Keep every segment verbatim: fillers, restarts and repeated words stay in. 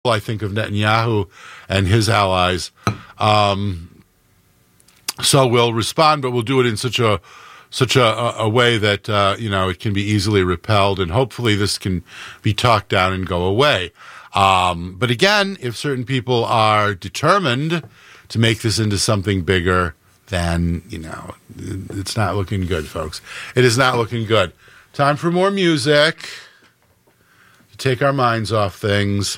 I think, of Netanyahu and his allies. Um, so we'll respond, but we'll do it in such a such a, a way that uh, you know it can be easily repelled, and hopefully this can be talked down and go away. Um, but again, if certain people are determined to make this into something bigger, then you know it's not looking good, folks. It is not looking good. Time for more music to take our minds off things.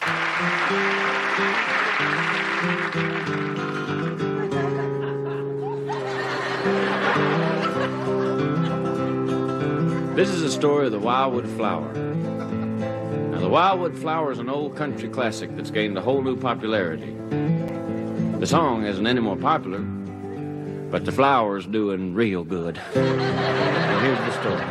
This is the story of the Wildwood Flower. Now, the Wildwood Flower is an old country classic that's gained a whole new popularity. The song isn't any more popular, but the flower's doing real good. So here's the story.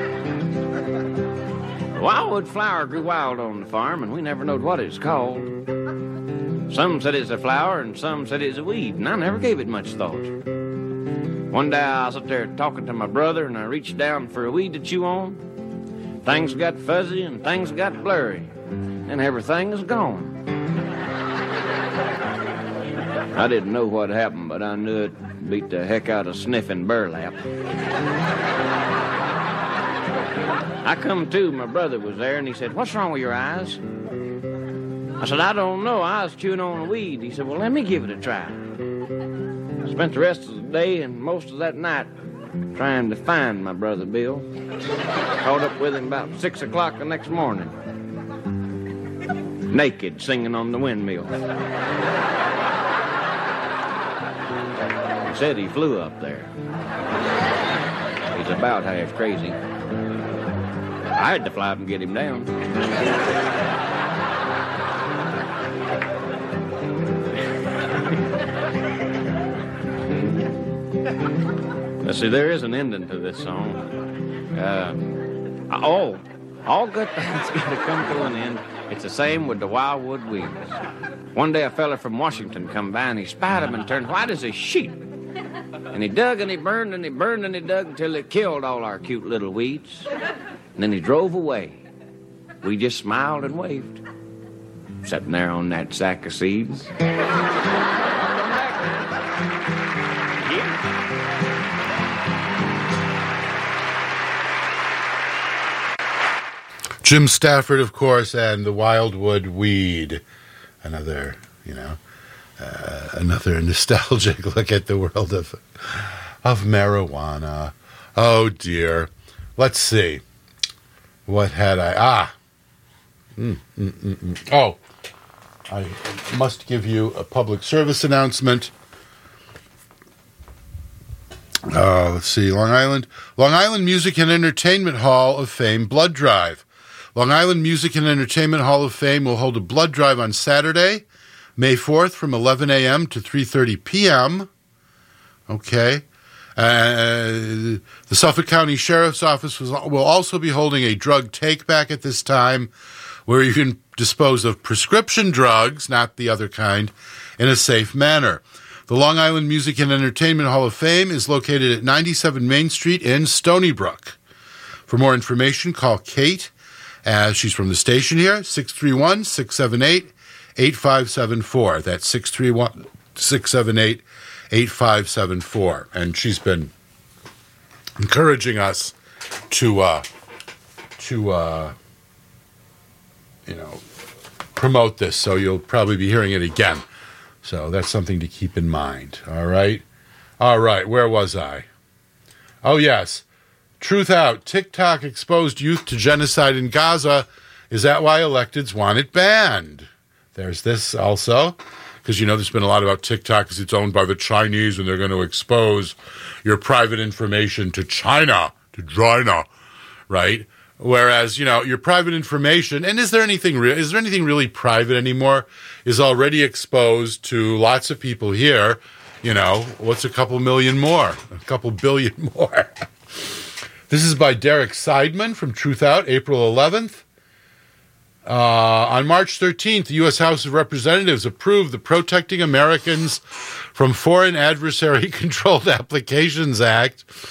The wildwood flower grew wild on the farm, and we never knowed what it's called. Some said it's a flower, and some said it's a weed, and I never gave it much thought. One day I was up there talking to my brother, and I reached down for a weed to chew on. Things got fuzzy, and things got blurry, and everything is gone. I didn't know what happened, but I knew it beat the heck out of sniffing burlap. I come to, my brother was there, and he said, "What's wrong with your eyes?" I said, "I don't know. I was chewing on a weed." He said, "Well, let me give it a try." I spent the rest of the day and most of that night trying to find my brother Bill. Caught up with him about six o'clock the next morning, naked, singing on the windmill. He said he flew up there. He's about half crazy. I had to fly up and get him down. Now, see, there is an ending to this song. Uh, oh, all good things got to come to an end. It's the same with the wildwood weeds. One day a fella from Washington come by and he spied him and turned white as a sheet. And he dug and he burned and he burned and he dug until it killed all our cute little weeds. And then he drove away. We just smiled and waved, sitting there on that sack of seeds. Jim Stafford, of course, and the Wildwood Weed. Another, you know, uh, another nostalgic look at the world of of marijuana. Oh, dear. Let's see. What had I? Ah. Mm, mm, mm, mm. Oh, I must give you a public service announcement. Uh, let's see. Long Island. Long Island Music and Entertainment Hall of Fame Blood Drive. Long Island Music and Entertainment Hall of Fame will hold a blood drive on Saturday, May fourth from eleven a.m. to three thirty p.m. Okay. Uh, the Suffolk County Sheriff's Office was, will also be holding a drug take-back at this time where you can dispose of prescription drugs, not the other kind, in a safe manner. The Long Island Music and Entertainment Hall of Fame is located at ninety-seven Main Street in Stony Brook. For more information, call Kate, as she's from the station here, six three one, six seven eight, eight five seven four. That's six three one, six seven eight, eight five seven four. And she's been encouraging us to, uh, to uh, you know, promote this. So you'll probably be hearing it again. So that's something to keep in mind. All right. All right. Where was I? Oh, yes. Truth out. TikTok exposed youth to genocide in Gaza. Is that why electeds want it banned? There's this also. Because, you know, there's been a lot about TikTok because it's owned by the Chinese and they're going to expose your private information to China, to China, right? Whereas, you know, your private information, and is there anything real? Is there anything really private anymore? Is already exposed to lots of people here. You know, what's a couple million more? A couple billion more. This is by Derek Seidman from Truth Out, April eleventh. Uh, on March thirteenth, the U S House of Representatives approved the Protecting Americans from Foreign Adversary Controlled Applications Act.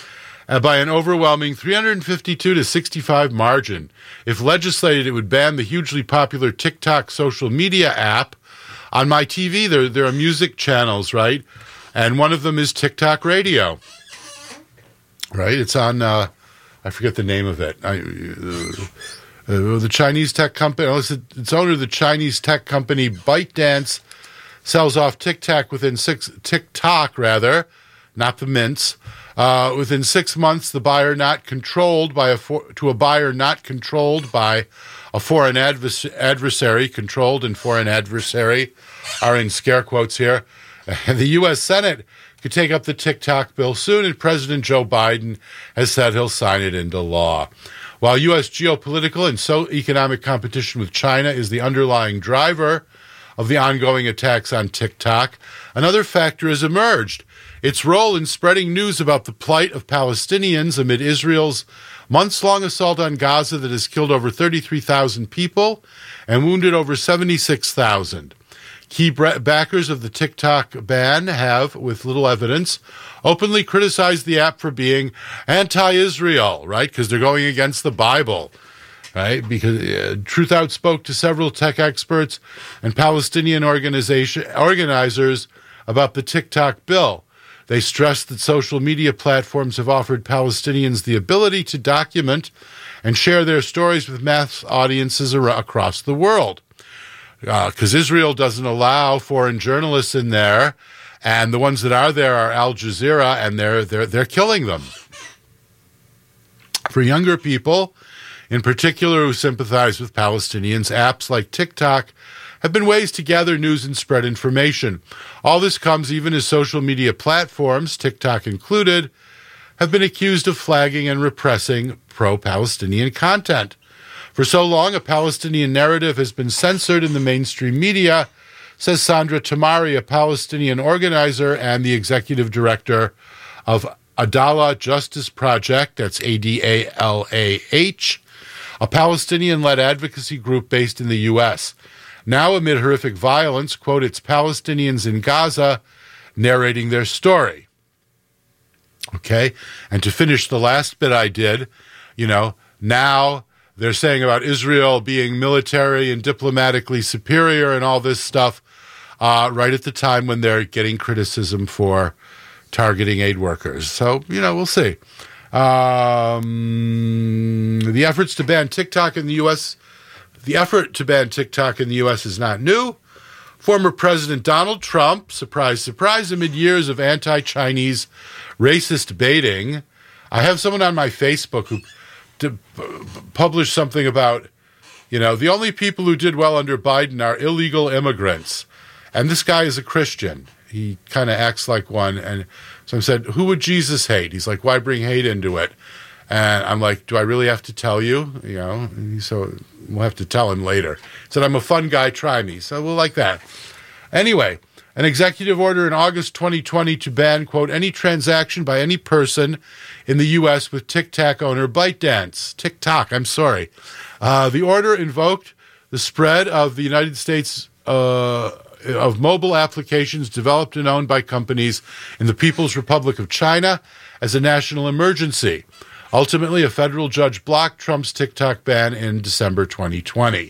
uh, by an overwhelming three hundred fifty-two to sixty-five margin. If legislated, it would ban the hugely popular TikTok social media app. On my T V, there, there are music channels, right? And one of them is TikTok Radio, right? It's on, uh, I forget the name of it. I, uh, uh, the Chinese tech company, its owner, the Chinese tech company ByteDance, sells off TikTok within six, TikTok rather, not the mints. Uh, within six months, the buyer not controlled by a for, to a buyer not controlled by a foreign advers- adversary, controlled and foreign adversary are in scare quotes here. And the U S Senate could take up the TikTok bill soon, and President Joe Biden has said he'll sign it into law. While U S geopolitical and so economic competition with China is the underlying driver of the ongoing attacks on TikTok, another factor has emerged: its role in spreading news about the plight of Palestinians amid Israel's months-long assault on Gaza that has killed over thirty-three thousand people and wounded over seventy-six thousand. Key backers of the TikTok ban have, with little evidence, openly criticized the app for being anti-Israel, right? Because they're going against the Bible, right? Because uh, Truth Out spoke to several tech experts and Palestinian organization organizers about the TikTok bill. They stressed that social media platforms have offered Palestinians the ability to document and share their stories with mass audiences ar- across the world. Because uh, Israel doesn't allow foreign journalists in there, and the ones that are there are Al Jazeera, and they're they're they're killing them. For younger people, in particular, who sympathize with Palestinians, apps like TikTok have been ways to gather news and spread information. All this comes even as social media platforms, TikTok included, have been accused of flagging and repressing pro-Palestinian content. For so long, a Palestinian narrative has been censored in the mainstream media, says Sandra Tamari, a Palestinian organizer and the executive director of Adalah Justice Project, that's A D A L A H, a Palestinian-led advocacy group based in the U S. Now, amid horrific violence, quote, it's Palestinians in Gaza narrating their story. Okay? And to finish the last bit I did, you know, now they're saying about Israel being military and diplomatically superior and all this stuff, uh, right at the time when they're getting criticism for targeting aid workers. So, you know, we'll see. Um, the efforts to ban TikTok in the U S, the effort to ban TikTok in the U S is not new. Former President Donald Trump, surprise, surprise, amid years of anti-Chinese racist baiting. I have someone on my Facebook who to publish something about, you know, the only people who did well under Biden are illegal immigrants. And this guy is a Christian. He kind of acts like one. And so I said, who would Jesus hate? He's like, why bring hate into it? And I'm like, do I really have to tell you? You know, so we'll have to tell him later. He said, I'm a fun guy, try me. So we'll like that. Anyway, an executive order in August twenty twenty to ban, quote, any transaction by any person in the U S with TikTok owner ByteDance. TikTok, I'm sorry. Uh, the order invoked the spread of the United States uh, of mobile applications developed and owned by companies in the People's Republic of China as a national emergency. Ultimately, a federal judge blocked Trump's TikTok ban in December twenty twenty.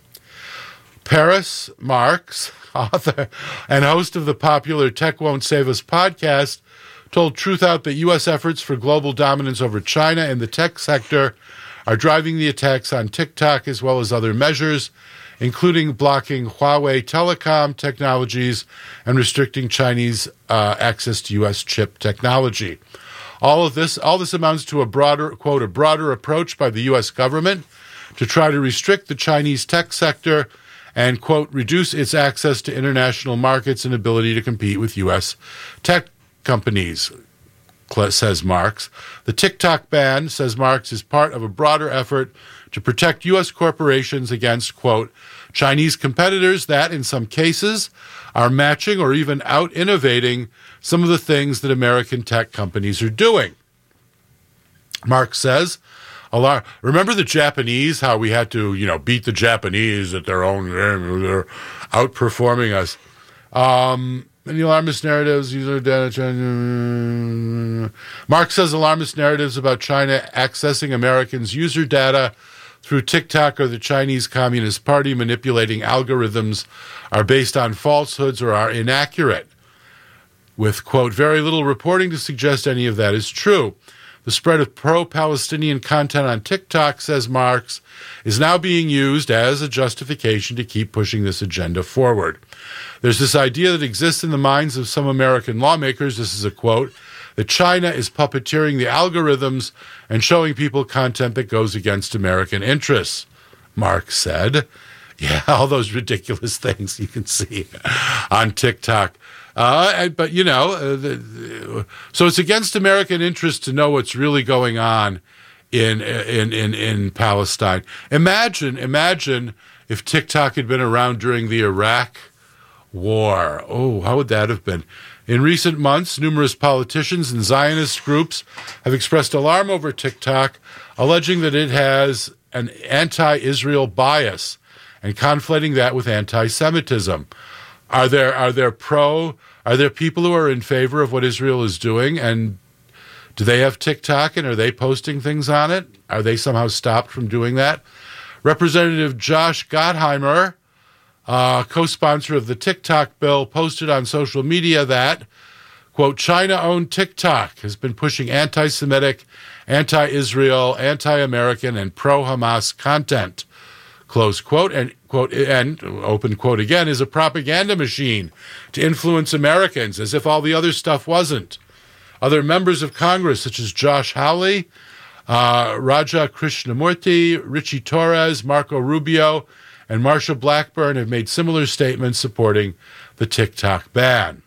Paris Marx, author and host of the popular Tech Won't Save Us podcast, told Truth Out that U S efforts for global dominance over China in the tech sector are driving the attacks on TikTok as well as other measures, including blocking Huawei telecom technologies and restricting Chinese uh, access to U S chip technology. All of this, all this amounts to a broader, quote, a broader approach by the U S government to try to restrict the Chinese tech sector and, quote, reduce its access to international markets and ability to compete with U S tech companies, says Marx. The TikTok ban, says Marx, is part of a broader effort to protect U S corporations against, quote, Chinese competitors that, in some cases, are matching or even out-innovating some of the things that American tech companies are doing. Marx says, a lot, remember the Japanese, how we had to, you know, beat the Japanese at their own game, they're outperforming us. Um, Many alarmist narratives. User data. Mark says alarmist narratives about China accessing Americans' user data through TikTok or the Chinese Communist Party manipulating algorithms are based on falsehoods or are inaccurate, with, quote, very little reporting to suggest any of that is true. The spread of pro-Palestinian content on TikTok, says Marx, is now being used as a justification to keep pushing this agenda forward. There's this idea that exists in the minds of some American lawmakers, this is a quote, that China is puppeteering the algorithms and showing people content that goes against American interests, Marx said. Yeah, all those ridiculous things you can see on TikTok. Uh, but, you know, uh, the, the, so it's against American interests to know what's really going on in, in, in, in Palestine. Imagine, imagine if TikTok had been around during the Iraq War. Oh, how would that have been? In recent months, numerous politicians and Zionist groups have expressed alarm over TikTok, alleging that it has an anti-Israel bias and conflating that with anti-Semitism. Are there are there pro are there people who are in favor of what Israel is doing, and do they have TikTok and are they posting things on it? Are they somehow stopped from doing that? Representative Josh Gottheimer, uh, co-sponsor of the TikTok bill, posted on social media that, quote, China-owned TikTok has been pushing anti-Semitic, anti-Israel, anti-American, and pro-Hamas content, close quote, and quote, and open quote again, is a propaganda machine to influence Americans, as if all the other stuff wasn't. Other members of Congress, such as Josh Hawley, uh, Raja Krishnamurti, Richie Torres, Marco Rubio, and Marsha Blackburn have made similar statements supporting the TikTok ban,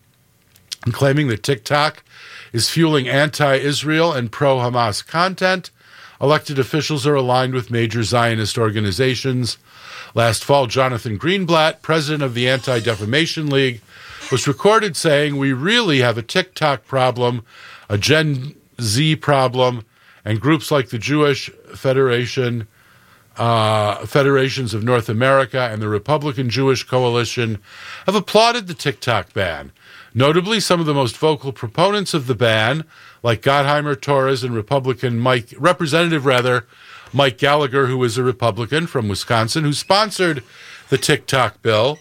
and claiming that TikTok is fueling anti-Israel and pro-Hamas content. Elected officials are aligned with major Zionist organizations. Last fall, Jonathan Greenblatt, president of the Anti-Defamation League, was recorded saying, we really have a TikTok problem, a Gen Z problem, and groups like the Jewish Federation, uh, Federations of North America and the Republican Jewish Coalition have applauded the TikTok ban. Notably, some of the most vocal proponents of the ban, like Gottheimer, Torres, and Republican Mike, Representative rather, Mike Gallagher, who is a Republican from Wisconsin, who sponsored the TikTok bill,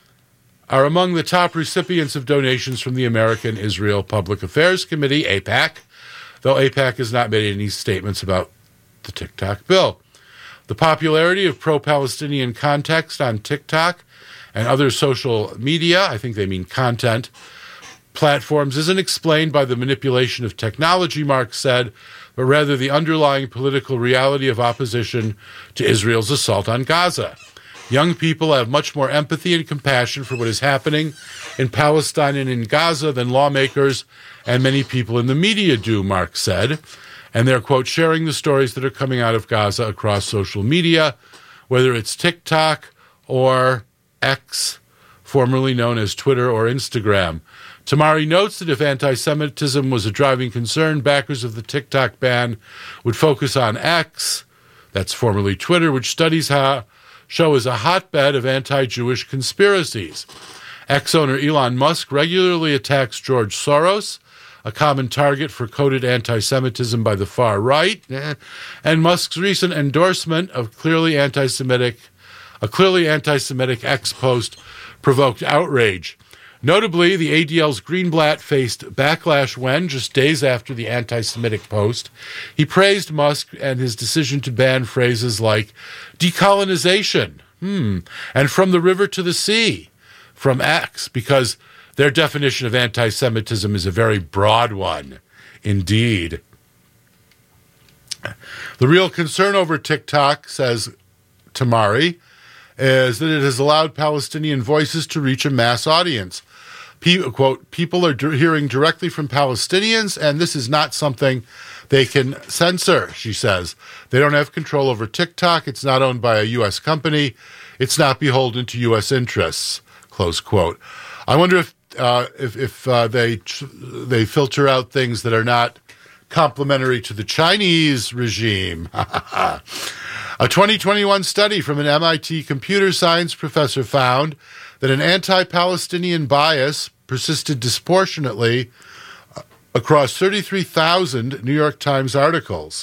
are among the top recipients of donations from the American Israel Public Affairs Committee, AIPAC, though AIPAC has not made any statements about the TikTok bill. The popularity of pro-Palestinian context on TikTok and other social media, I think they mean content, platforms isn't explained by the manipulation of technology, Marx said, but rather the underlying political reality of opposition to Israel's assault on Gaza. Young people have much more empathy and compassion for what is happening in Palestine and in Gaza than lawmakers and many people in the media do, Marx said. And they're, quote, sharing the stories that are coming out of Gaza across social media, whether it's TikTok or X, formerly known as Twitter or Instagram. Tamari notes that if anti-Semitism was a driving concern, backers of the TikTok ban would focus on X, that's formerly Twitter, which studies how, show is a hotbed of anti-Jewish conspiracies. X owner Elon Musk regularly attacks George Soros, a common target for coded anti-Semitism by the far right, and Musk's recent endorsement of clearly anti-Semitic, a clearly anti-Semitic X post provoked outrage. Notably, the A D L's Greenblatt faced backlash when, just days after the anti-Semitic post, he praised Musk and his decision to ban phrases like decolonization, hmm, and from the river to the sea, from X, because their definition of anti-Semitism is a very broad one, indeed. The real concern over TikTok, says Tamari, is that it has allowed Palestinian voices to reach a mass audience. Pe- quote, people are d- hearing directly from Palestinians, and this is not something they can censor, she says. They don't have control over TikTok. It's not owned by a U S company. It's not beholden to U S interests, close quote. I wonder if uh, if, if uh, they tr- they filter out things that are not complementary to the Chinese regime. A twenty twenty-one study from an M I T computer science professor found that an anti-Palestinian bias persisted disproportionately across thirty-three thousand New York Times articles.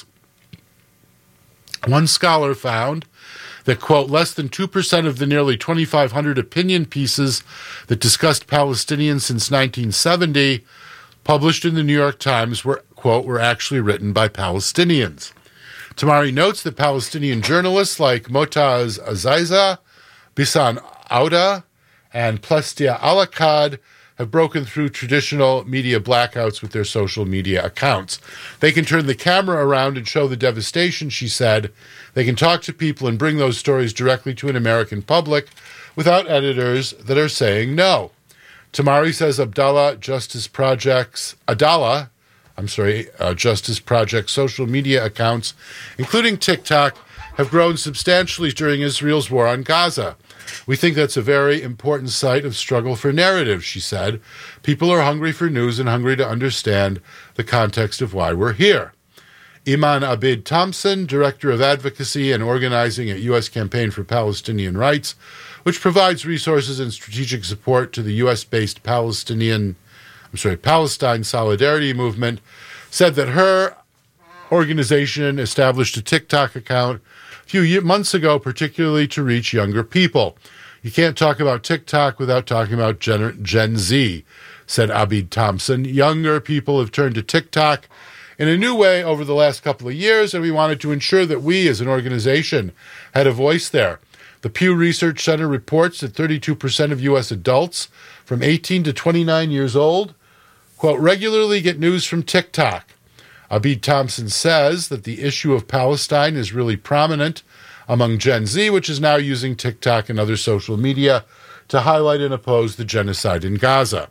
One scholar found that, quote, less than two percent of the nearly twenty-five hundred opinion pieces that discussed Palestinians since nineteen seventy published in the New York Times were, quote, were actually written by Palestinians. Tamari notes that Palestinian journalists like Motaz Aziza, Bisan Auda, and Plestia Alakad have broken through traditional media blackouts with their social media accounts. They can turn the camera around and show the devastation, she said. They can talk to people and bring those stories directly to an American public without editors that are saying no. Tamari says Abdallah Justice Project's, Adala, I'm sorry, uh, Justice Project social media accounts, including TikTok, have grown substantially during Israel's war on Gaza. We think that's a very important site of struggle for narrative, she said. People are hungry for news and hungry to understand the context of why we're here. Iman Abid Thompson, Director of Advocacy and Organizing at U S Campaign for Palestinian Rights, which provides resources and strategic support to the U S-based Palestinian, I'm sorry, Palestine Solidarity Movement, said that her organization established a TikTok account a few months ago, particularly to reach younger people. You can't talk about TikTok without talking about Gen, Gen Z, said Abid Thompson. Younger people have turned to TikTok in a new way over the last couple of years, and we wanted to ensure that we as an organization had a voice there. The Pew Research Center reports that thirty-two percent of U S adults from eighteen to twenty-nine years old, quote, regularly get news from TikTok. Abid Thompson says that the issue of Palestine is really prominent among Gen Z, which is now using TikTok and other social media to highlight and oppose the genocide in Gaza.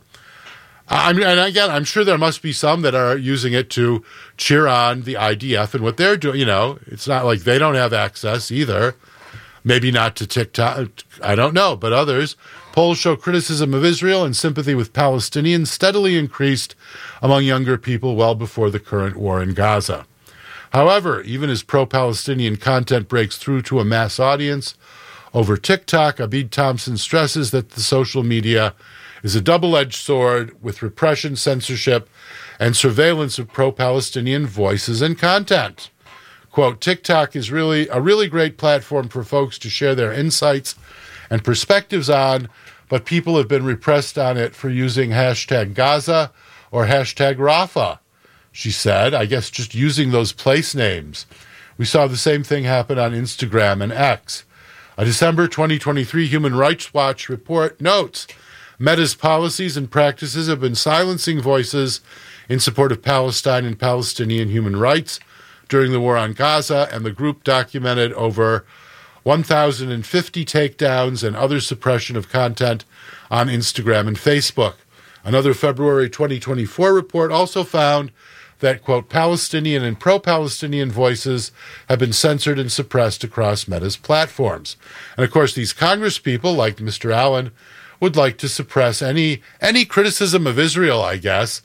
I mean, and again, I'm sure there must be some that are using it to cheer on the I D F and what they're doing. You know, it's not like they don't have access either. Maybe not to TikTok, I don't know, but others. Polls show criticism of Israel and sympathy with Palestinians steadily increased among younger people well before the current war in Gaza. However, even as pro-Palestinian content breaks through to a mass audience over TikTok, Abid Thompson stresses that the social media is a double-edged sword with repression, censorship, and surveillance of pro-Palestinian voices and content. Quote, TikTok is really a really great platform for folks to share their insights and perspectives on, but people have been repressed on it for using hashtag Gaza or hashtag Rafah, she said. I guess just using those place names. We saw the same thing happen on Instagram and X. A December twenty twenty-three Human Rights Watch report notes Meta's policies and practices have been silencing voices in support of Palestine and Palestinian human rights during the war on Gaza, and the group documented over one thousand fifty takedowns and other suppression of content on Instagram and Facebook. Another February twenty twenty-four report also found that, quote, Palestinian and pro-Palestinian voices have been censored and suppressed across Meta's platforms. And of course, these congresspeople, like Mister Allen, would like to suppress any any criticism of Israel, I guess.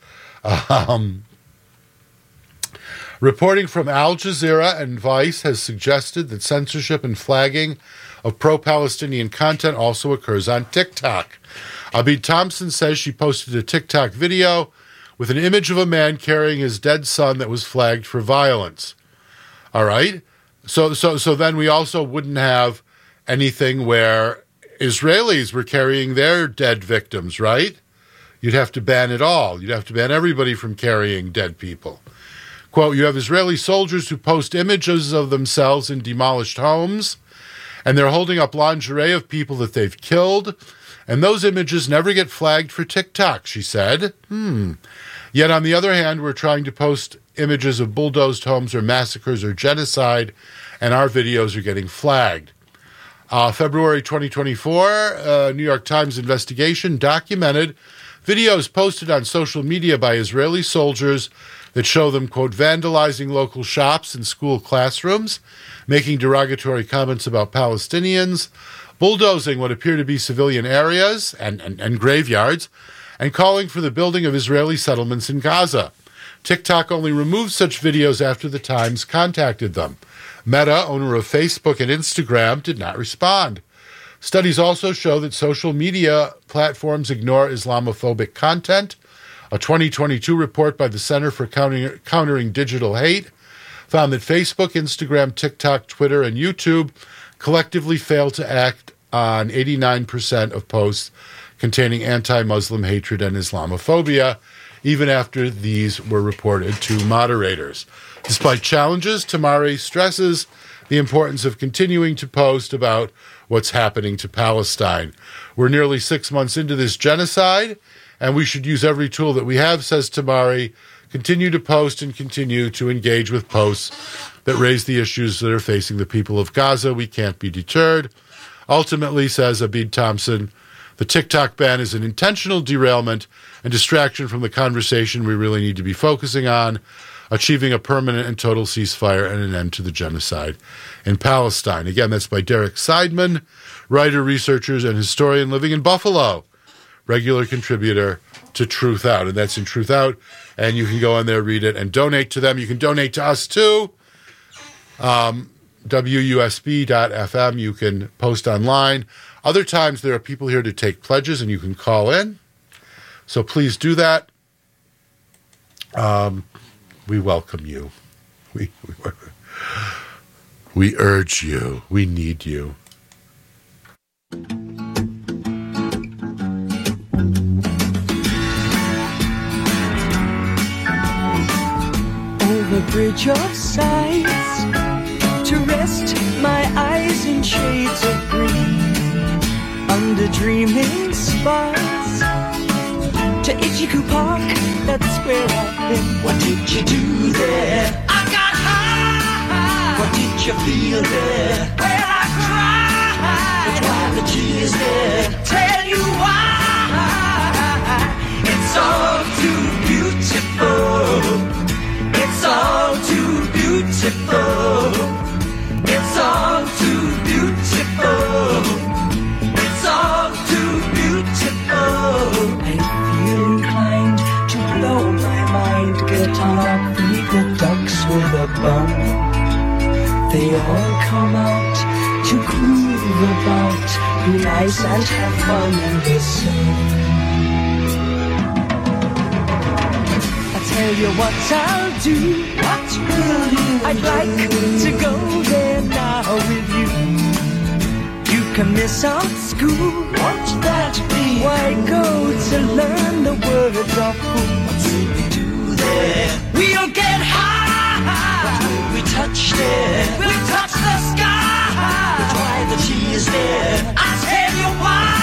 Um, reporting from Al Jazeera and Vice has suggested that censorship and flagging of pro-Palestinian content also occurs on TikTok. Abid Thompson says she posted a TikTok video with an image of a man carrying his dead son that was flagged for violence. All right? So so so then we also wouldn't have anything where Israelis were carrying their dead victims, right? You'd have to ban it all. You'd have to ban everybody from carrying dead people. Quote, you have Israeli soldiers who post images of themselves in demolished homes, and they're holding up lingerie of people that they've killed, and those images never get flagged for TikTok, she said. Hmm. Yet on the other hand, we're trying to post images of bulldozed homes or massacres or genocide, and our videos are getting flagged. Uh, February twenty twenty-four, uh, New York Times investigation documented videos posted on social media by Israeli soldiers that show them, quote, vandalizing local shops and school classrooms, making derogatory comments about Palestinians, bulldozing what appear to be civilian areas and, and, and graveyards, and calling for the building of Israeli settlements in Gaza. TikTok only removed such videos after the Times contacted them. Meta, owner of Facebook and Instagram, did not respond. Studies also show that social media platforms ignore Islamophobic content. A twenty twenty-two report by the Center for Countering, Countering Digital Hate found that Facebook, Instagram, TikTok, Twitter, and YouTube collectively failed to act on eighty-nine percent of posts containing anti-Muslim hatred and Islamophobia, even after these were reported to moderators. Despite challenges, Tamari stresses the importance of continuing to post about what's happening to Palestine. We're nearly six months into this genocide, and we should use every tool that we have, says Tamari. Continue to post and continue to engage with posts that raise the issues that are facing the people of Gaza. We can't be deterred. Ultimately, says Abid Thompson, the TikTok ban is an intentional derailment and distraction from the conversation we really need to be focusing on, achieving a permanent and total ceasefire and an end to the genocide in Palestine. Again, that's by Derek Seidman, writer, researcher, and historian living in Buffalo, regular contributor to Truth Out. And that's in Truth Out, and you can go in there, read it, and donate to them. You can donate to us, too. Um, W U S B dot F M. You can post online. Other times there are people here to take pledges, and you can call in. So please do that. Um, we welcome you. We, we, we urge you. We need you. Over bridge of sights, to rest my eyes in shades of green, under dreaming spires, to Ichiku Park, that's where I've been. What did you do there? I got high. What did you feel there? Well, I cried. But why the tears there? Tell you why. It's all too beautiful. It's all too beautiful. It's all too beautiful. It's all too beautiful. I feel inclined to blow my mind. Get on up, feed the ducks with a bun. They all come out to groove about, be nice and have fun in the sun. Tell you what I'll do. What will you I'd like to go there now with you. You can miss out school. Won't that be? Why go to learn the words of who? What will we do there? We'll get high. What will we touch there? We'll touch the sky. But why the tears there? I'll tell you why.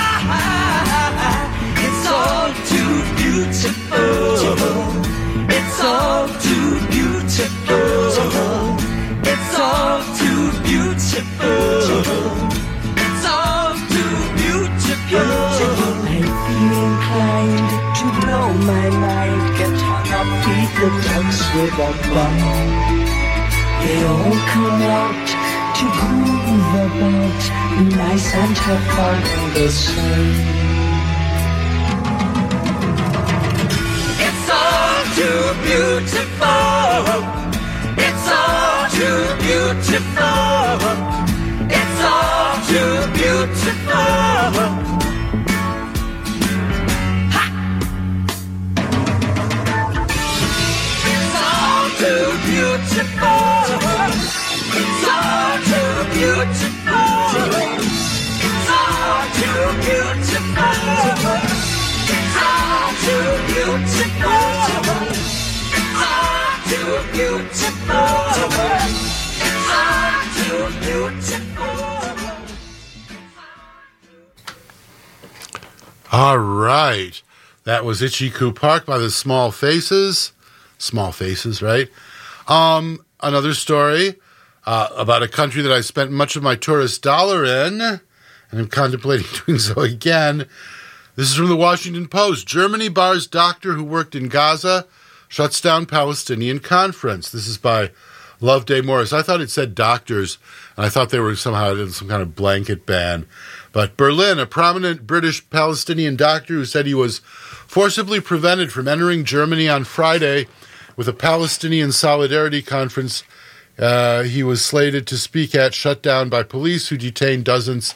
It's all too beautiful. It's all too beautiful. It's all too beautiful. It's all too beautiful. I feel inclined to blow my mind. Get hung up, feed the ducks with a bun. They all come out to groove about, be nice and have fun in the sun. Too beautiful. It's all too beautiful. It's all too beautiful. Ha! It's all too beautiful. It's all too beautiful. It's all too beautiful. It's all too beautiful. Too beautiful. Ah, too beautiful. All right. That was Ichiku Park by the Small Faces. Small Faces, right? Um, another story uh, about a country that I spent much of my tourist dollar in, and I'm contemplating doing so again. This is from the Washington Post. Germany bars doctor who worked in Gaza, shuts down Palestinian conference. This is by Loveday Morris. I thought it said doctors, and I thought they were somehow in some kind of blanket ban. But Berlin, a prominent British Palestinian doctor who said he was forcibly prevented from entering Germany on Friday with a Palestinian solidarity conference uh, he was slated to speak at, shut down by police who detained dozens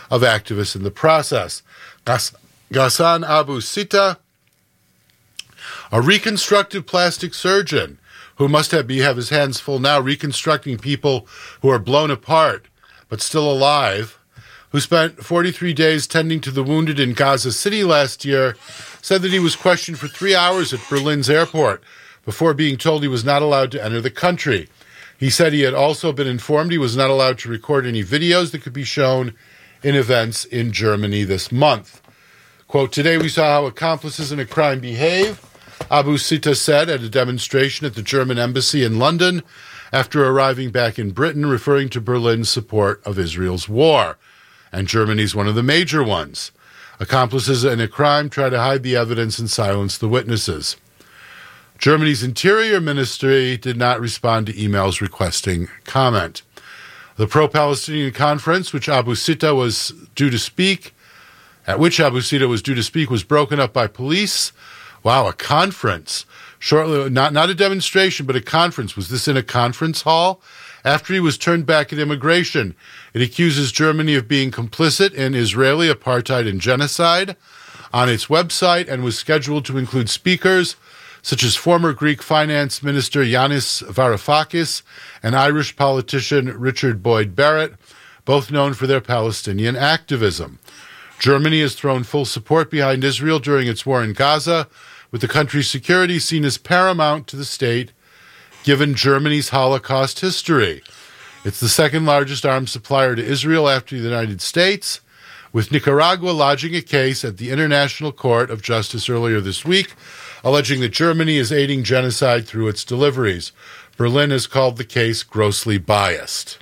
of activists in the process. Ghassan Abu Sita, a reconstructive plastic surgeon who must have, be, have his hands full now reconstructing people who are blown apart but still alive, who spent forty-three days tending to the wounded in Gaza City last year, said that he was questioned for three hours at Berlin's airport before being told he was not allowed to enter the country. He said he had also been informed he was not allowed to record any videos that could be shown in events in Germany this month. Quote, "Today we saw how accomplices in a crime behave," Abu Sita said at a demonstration at the German embassy in London after arriving back in Britain, referring to Berlin's support of Israel's war. And Germany's one of the major ones. Accomplices in a crime try to hide the evidence and silence the witnesses. Germany's Interior Ministry did not respond to emails requesting comment. The pro-Palestinian conference, which Abu Sita was due to speak, at which Abu Sita was due to speak, was broken up by police. Wow, a conference. Shortly, not, not a demonstration, but a conference. Was this in a conference hall? After he was turned back at immigration, it accuses Germany of being complicit in Israeli apartheid and genocide on its website and was scheduled to include speakers such as former Greek finance minister Yanis Varoufakis and Irish politician Richard Boyd Barrett, both known for their Palestinian activism. Germany has thrown full support behind Israel during its war in Gaza, with the country's security seen as paramount to the state, given Germany's Holocaust history. It's the second largest arms supplier to Israel after the United States, with Nicaragua lodging a case at the International Court of Justice earlier this week, alleging that Germany is aiding genocide through its deliveries. Berlin has called the case grossly biased.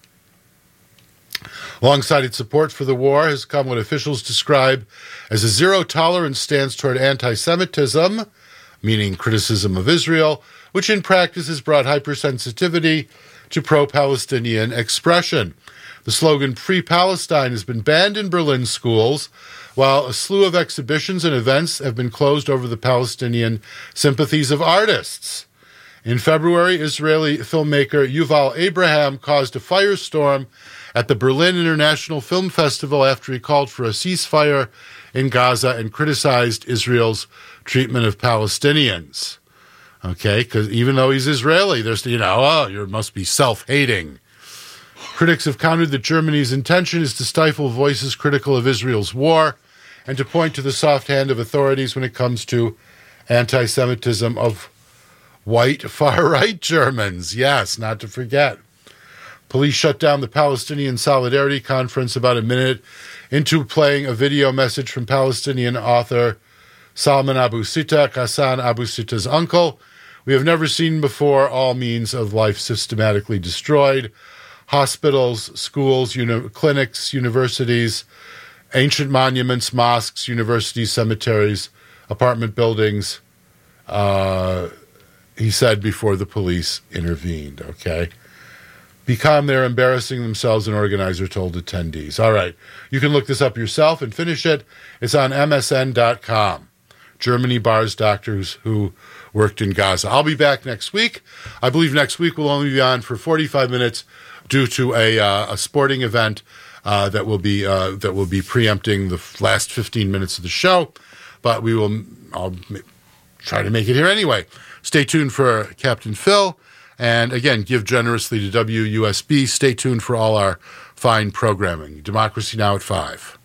Alongside its support for the war has come what officials describe as a zero-tolerance stance toward anti-Semitism, meaning criticism of Israel, which in practice has brought hypersensitivity to pro-Palestinian expression. The slogan Free Palestine has been banned in Berlin schools, while a slew of exhibitions and events have been closed over the Palestinian sympathies of artists. In February, Israeli filmmaker Yuval Abraham caused a firestorm at the Berlin International Film Festival after he called for a ceasefire in Gaza and criticized Israel's treatment of Palestinians. Okay, because even though he's Israeli, there's, you know, oh, you must be self-hating. Critics have countered that Germany's intention is to stifle voices critical of Israel's war and to point to the soft hand of authorities when it comes to anti-Semitism of white far-right Germans. Yes, not to forget. Police shut down the Palestinian Solidarity Conference about a minute into playing a video message from Palestinian author Salman Abu Sita, Ghassan Abu Sita's uncle. "We have never seen before all means of life systematically destroyed. Hospitals, schools, uni- clinics, universities, ancient monuments, mosques, universities, cemeteries, apartment buildings," uh, he said before the police intervened, okay? "Be calm, they're embarrassing themselves," an organizer told attendees. All right, you can look this up yourself and finish it. It's on M S N dot com. Germany bars doctors who worked in Gaza. I'll be back next week. I believe next week we'll only be on for forty-five minutes due to a, uh, a sporting event uh, that will be uh, that will be preempting the last fifteen minutes of the show. But we will. I'll try to make it here anyway. Stay tuned for Captain Phil. And again, give generously to W U S B. Stay tuned for all our fine programming. Democracy Now! At five.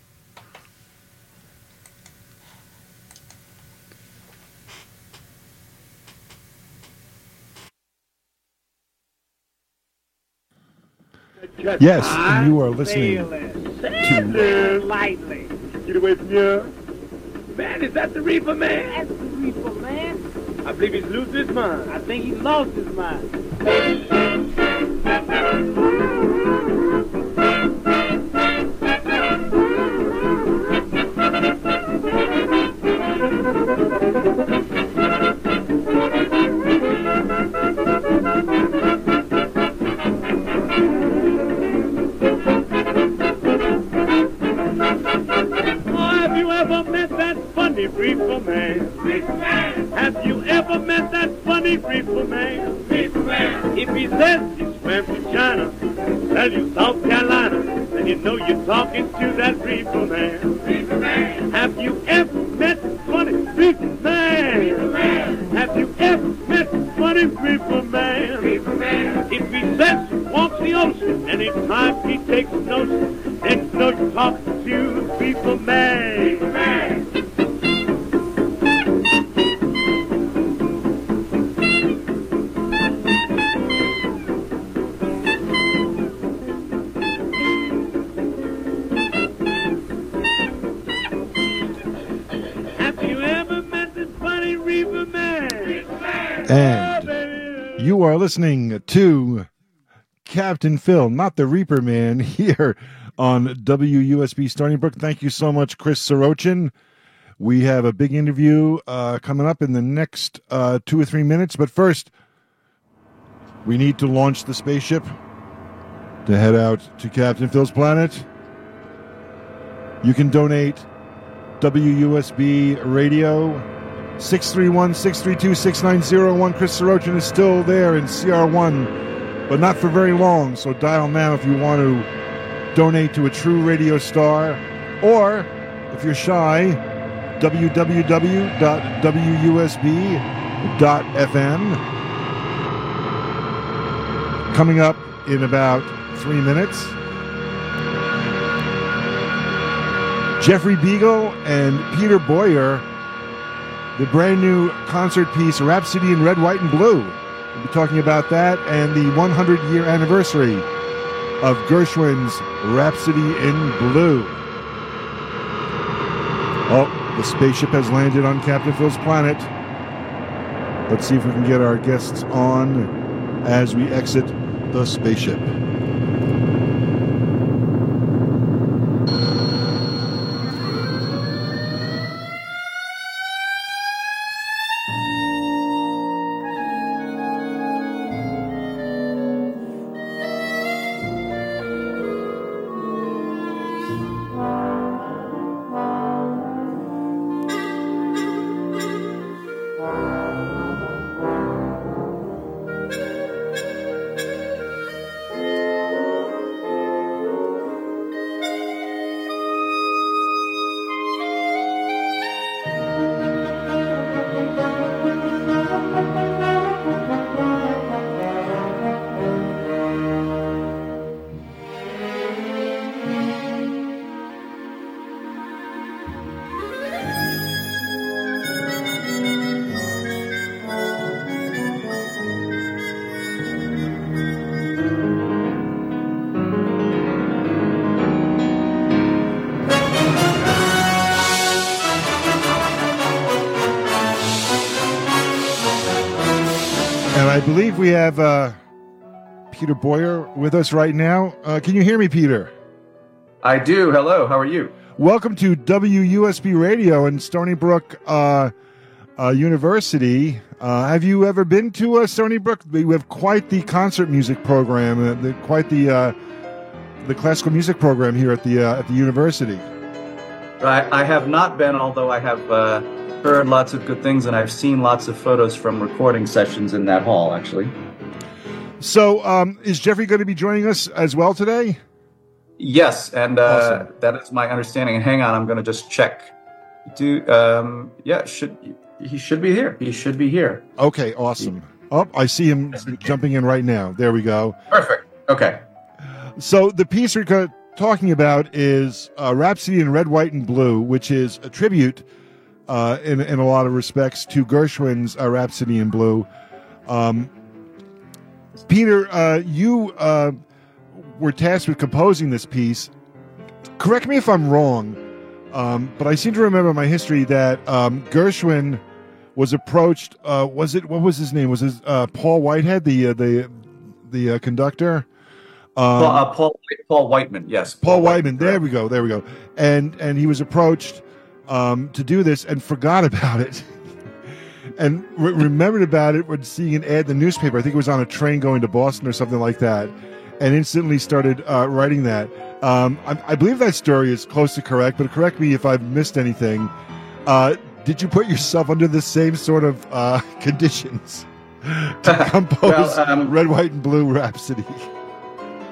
Yes, and you are listening to... Lightly. Get away from here. Man, is that the Reaper Man? That's the Reaper Man. I believe he's losing his mind. I think he lost his mind. Funny Reaper Man. Reaper Man. Have you ever met that funny Reaper Man? Reaper Man. If he says he swam to China, tell you South Carolina, and you know you're talking to that reefer man. Reefer man. Have you ever met a funny reefer man? Reefer man. Have you ever met a funny reefer man? Reefer man. If he sets and walks the ocean, anytime he takes notion, then you know you're talking to the reefer man. Reefer man. And you are listening to Captain Phil, not the Reaper Man, here on W U S B Stony Brook. Thank you so much, Chris Sorochin. We have a big interview uh, coming up in the next uh, two or three minutes. But first, we need to launch the spaceship to head out to Captain Phil's planet. You can donate W U S B Radio. six three one, six three two, six nine zero one. Chris Sorochin is still there in C R one, but not for very long, so dial now if you want to donate to a true radio star, or if you're shy, w w w dot w u s b dot f m. Coming up in about three minutes, Jeffrey Beagle and Peter Boyer, the brand new concert piece, Rhapsody in Red, White, and Blue. We'll be talking about that and the one hundred year anniversary of Gershwin's Rhapsody in Blue. Oh, the spaceship has landed on Captain Phil's planet. Let's see if we can get our guests on as we exit the spaceship. I believe we have uh, Peter Boyer with us right now. Uh, can you hear me, Peter? I do. Hello. How are you? Welcome to W U S B Radio in Stony Brook uh, uh, University. Uh, have you ever been to uh, Stony Brook? We have quite the concert music program, uh, the, quite the uh, the classical music program here at the uh, at the university. I, I have not been, although I have uh, heard lots of good things, and I've seen lots of photos from recording sessions in that hall, actually. So, um, is Jeffrey going to be joining us as well today? Yes, and uh, awesome. That is my understanding. And hang on, I'm going to just check. Do um, yeah, should he should be here? He should be here. Okay, awesome. Oh, I see him jumping in right now. There we go. Perfect. Okay. So the piece we're going to talking about is uh, Rhapsody in Red, White, and Blue, which is a tribute uh, in, in a lot of respects to Gershwin's uh, Rhapsody in Blue. Um, Peter, uh, you uh, were tasked with composing this piece. Correct me if I'm wrong, um, but I seem to remember my history that um, Gershwin was approached. Uh, was it what was his name? Was it uh, Paul Whitehead, the uh, the the uh, conductor? Um, Paul, uh, Paul Paul Whiteman, yes. Paul, Paul Whiteman. Whiteman. There we go. There we go. And and he was approached um, to do this and forgot about it, and re- remembered about it when seeing an ad in the newspaper. I think it was on a train going to Boston or something like that, and instantly started uh, writing that. Um, I, I believe that story is close to correct, but correct me if I've missed anything. Uh, did you put yourself under the same sort of uh, conditions to compose well, um, Red, White, and Blue Rhapsody?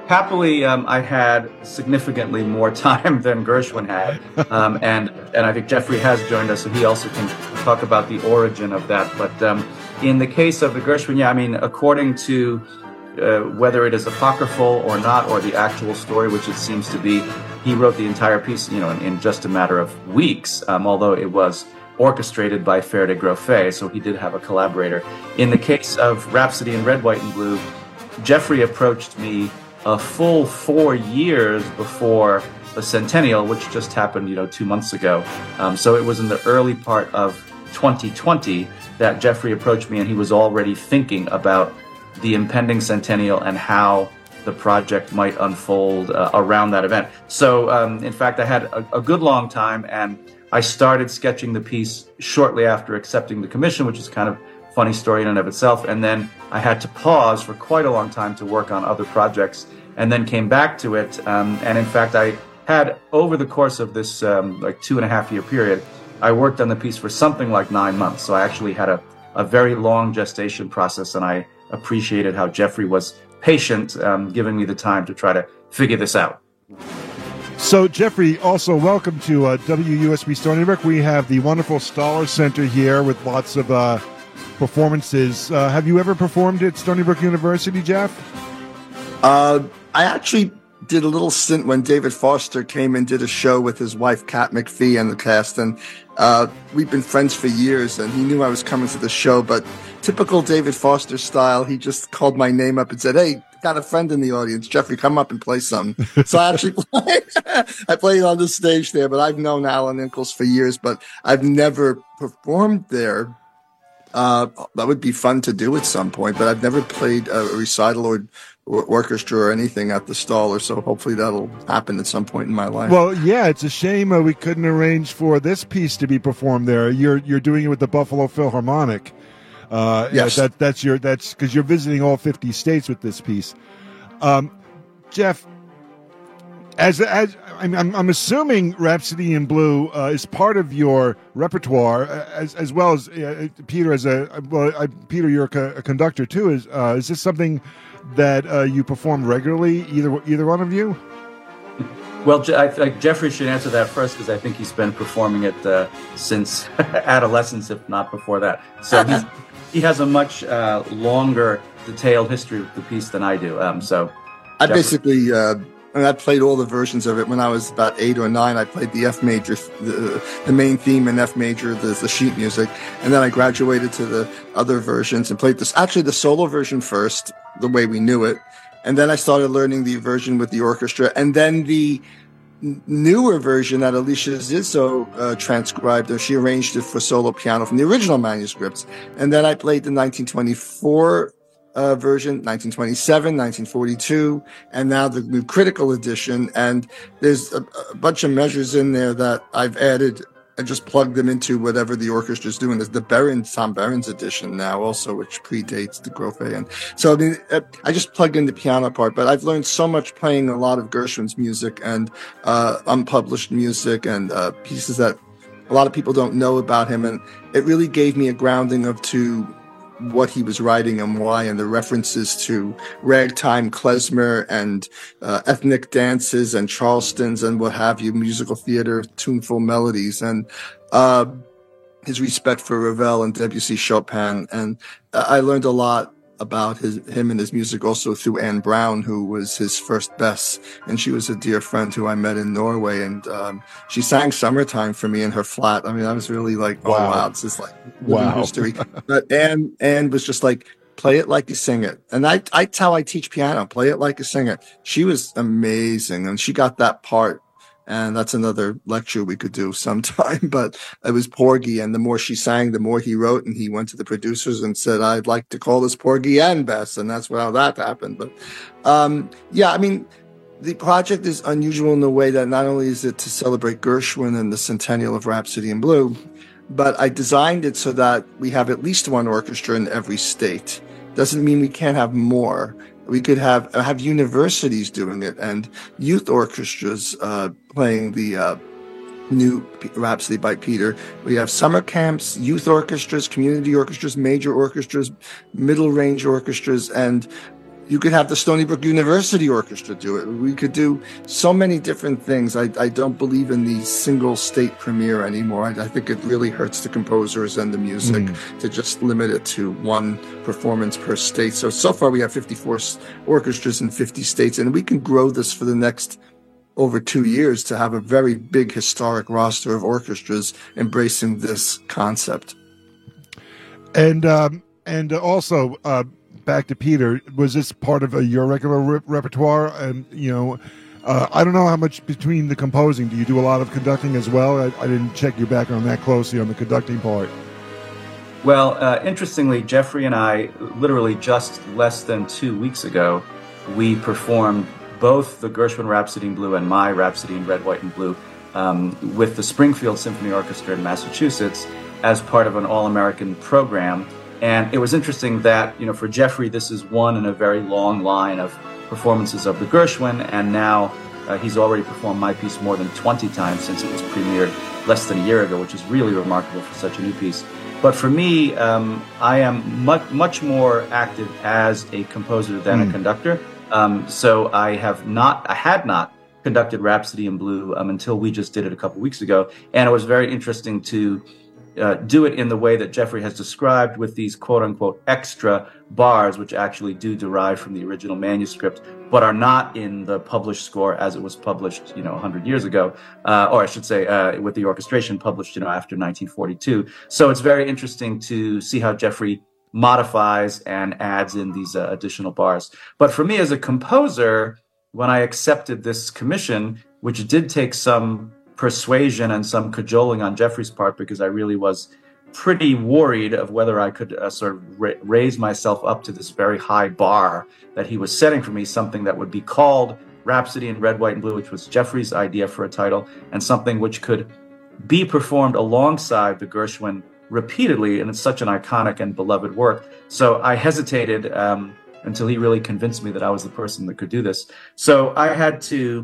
happily, um, I had significantly more time than Gershwin had, um, and and I think Jeffrey has joined us, so he also can talk about the origin of that. But um, in the case of the Gershwin, yeah, I mean, according to uh, whether it is apocryphal or not, or the actual story, which it seems to be, he wrote the entire piece, you know, in, in just a matter of weeks. Um, although it was orchestrated by Fer de Groffet, so he did have a collaborator. In the case of Rhapsody in Red, White, and Blue, Jeffrey approached me a full four years before the centennial, which just happened, you know, two months ago. Um, so it was in the early part of twenty twenty that Jeffrey approached me, and he was already thinking about the impending centennial and how the project might unfold uh, around that event. So, um, in fact, I had a, a good long time, and I started sketching the piece shortly after accepting the commission, which is kind of a funny story in and of itself. And then I had to pause for quite a long time to work on other projects, and then came back to it. Um, and in fact, I had, over the course of this um, like two and a half year period, I worked on the piece for something like nine months. So I actually had a, a very long gestation process, and I appreciated how Jeffrey was patient, um, giving me the time to try to figure this out. So, Jeffrey, also welcome to uh, W U S B Stony Brook. We have the wonderful Stoller Center here with lots of uh, performances. Uh, have you ever performed at Stony Brook University, Jeff? Uh, I actually did a little stint when David Foster came and did a show with his wife, Kat McPhee, and the cast. And uh, we've been friends for years, and he knew I was coming to the show. But typical David Foster style, he just called my name up and said, "Hey, got a friend in the audience. Jeffrey, come up and play something." So I actually played, I played on the stage there, but I've known Alan Ingalls for years, but I've never performed there. Uh, that would be fun to do at some point, but I've never played a recital or, or orchestra or anything at the Stoller, so hopefully that'll happen at some point in my life. Well, yeah, it's a shame uh, we couldn't arrange for this piece to be performed there. You're you're doing it with the Buffalo Philharmonic. Uh, yes, that that's your that's because you're visiting all fifty states with this piece. Um, Jeff, as as I'm, I'm, I'm assuming Rhapsody in Blue uh, is part of your repertoire, as as well as uh, Peter as a well, I, Peter, you're a, co- a conductor too. Is uh, is this something that uh, you perform regularly? Either either one of you? Well, I think Jeffrey should answer that first, because I think he's been performing it uh, since adolescence, if not before that. So he's, he has a much uh, longer, detailed history of the piece than I do. Um, so I Jeffrey. basically, uh, I, mean, I played all the versions of it when I was about eight or nine. I played the F major, the, the main theme in F major, the, the sheet music, and then I graduated to the other versions and played this. Actually, the solo version first, the way we knew it. And then I started learning the version with the orchestra, and then the n- newer version that Alicia Zizzo uh, transcribed, or she arranged it for solo piano from the original manuscripts. And then I played the nineteen twenty-four uh, version, nineteen twenty-seven, nineteen forty-two, and now the new critical edition. And there's a, a bunch of measures in there that I've added and just plug them into whatever the orchestra's doing. There's the Behrens, Tom Behrens edition now also, which predates the Groffet. And so, I mean, I just plug in the piano part, but I've learned so much playing a lot of Gershwin's music and uh, unpublished music and uh, pieces that a lot of people don't know about him. And it really gave me a grounding of to what he was writing and why, and the references to ragtime, klezmer, and uh, ethnic dances and Charlestons and what have you, musical theater, tuneful melodies, and uh, his respect for Ravel and Debussy, Chopin. And uh, I learned a lot about his, him and his music also through Anne Brown, who was his first best. And she was a dear friend who I met in Norway. And um, she sang Summertime for me in her flat. I mean, I was really like, oh, wow, wow this is like wow. history. But Anne, Anne was just like, play it like you sing it. And I, I, that's how I teach piano, play it like you sing it. She was amazing. And she got that part. And that's another lecture we could do sometime. But it was Porgy, and the more she sang, the more he wrote. And he went to the producers and said, "I'd like to call this Porgy and Bess," and that's how that happened. But um, yeah, I mean, the project is unusual in the way that not only is it to celebrate Gershwin and the centennial of Rhapsody in Blue, but I designed it so that we have at least one orchestra in every state. Doesn't mean we can't have more. We could have have universities doing it and youth orchestras uh, playing the uh, new Rhapsody by Peter. We have summer camps, youth orchestras, community orchestras, major orchestras, middle range orchestras, and You could have the Stony Brook University Orchestra do it. We could do so many different things. I, I don't believe in the single state premiere anymore. I, I think it really hurts the composers and the music mm. to just limit it to one performance per state. So, so far we have fifty-four orchestras in fifty states, and we can grow this for the next over two years to have a very big historic roster of orchestras embracing this concept. And um, and also, uh, back to Peter, was this part of uh, your regular re- repertoire? And, you know, uh, I don't know how much between the composing, do you do a lot of conducting as well? I, I didn't check your background that closely on the conducting part. Well, uh, interestingly, Jeffrey and I, literally just less than two weeks ago, we performed both the Gershwin Rhapsody in Blue and my Rhapsody in Red, White, and Blue um, with the Springfield Symphony Orchestra in Massachusetts as part of an all-American program. And it was interesting that, you know, for Jeffrey, this is one in a very long line of performances of the Gershwin, and now uh, he's already performed my piece more than twenty times since it was premiered less than a year ago, which is really remarkable for such a new piece. But for me, um, I am much, much more active as a composer than mm. a conductor. Um, so I have not, I had not conducted Rhapsody in Blue um, until we just did it a couple weeks ago. And it was very interesting to uh, do it in the way that Jeffrey has described, with these quote unquote extra bars, which actually do derive from the original manuscript, but are not in the published score as it was published, you know, one hundred years ago, uh, or I should say, uh, with the orchestration published, you know, after nineteen forty-two. So it's very interesting to see how Jeffrey modifies and adds in these uh, additional bars. But for me as a composer, when I accepted this commission, which did take some persuasion and some cajoling on Jeffrey's part, because I really was pretty worried of whether I could uh, sort of ra- raise myself up to this very high bar that he was setting for me, something that would be called Rhapsody in Red, White, and Blue, which was Jeffrey's idea for a title, and something which could be performed alongside the Gershwin repeatedly, and it's such an iconic and beloved work. So I hesitated um, until he really convinced me that I was the person that could do this. So I had to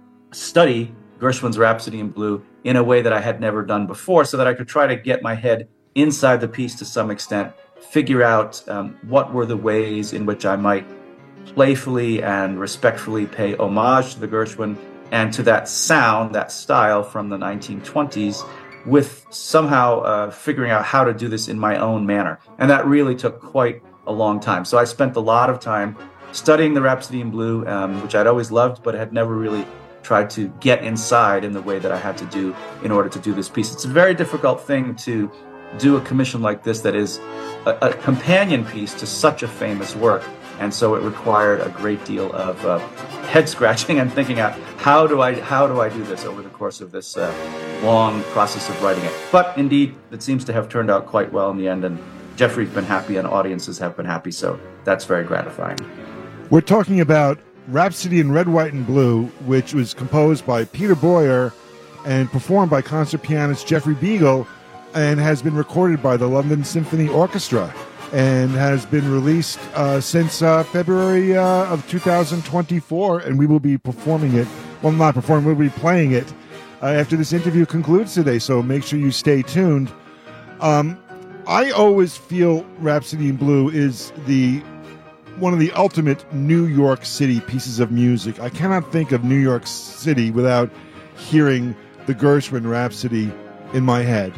study Gershwin's Rhapsody in Blue in a way that I had never done before, so that I could try to get my head inside the piece to some extent, figure out um, what were the ways in which I might playfully and respectfully pay homage to the Gershwin and to that sound, that style from the nineteen twenties, with somehow uh, figuring out how to do this in my own manner. And that really took quite a long time. So I spent a lot of time studying the Rhapsody in Blue, um, which I'd always loved, but had never really tried to get inside in the way that I had to do in order to do this piece. It's a very difficult thing to do a commission like this that is a, a companion piece to such a famous work. And so it required a great deal of uh, head scratching and thinking out, how do I how do I do this over the course of this uh, long process of writing it. But indeed, it seems to have turned out quite well in the end, and Jeffrey's been happy and audiences have been happy, so that's very gratifying. We're talking about Rhapsody in Red, White, and Blue, which was composed by Peter Boyer and performed by concert pianist Jeffrey Beagle, and has been recorded by the London Symphony Orchestra, and has been released uh, since uh, February uh, of two thousand twenty-four, and we will be performing it, well, not performing, we'll be playing it uh, after this interview concludes today, so make sure you stay tuned. Um, I always feel Rhapsody in Blue is the one of the ultimate New York City pieces of music. I cannot think of New York City without hearing the Gershwin Rhapsody in my head.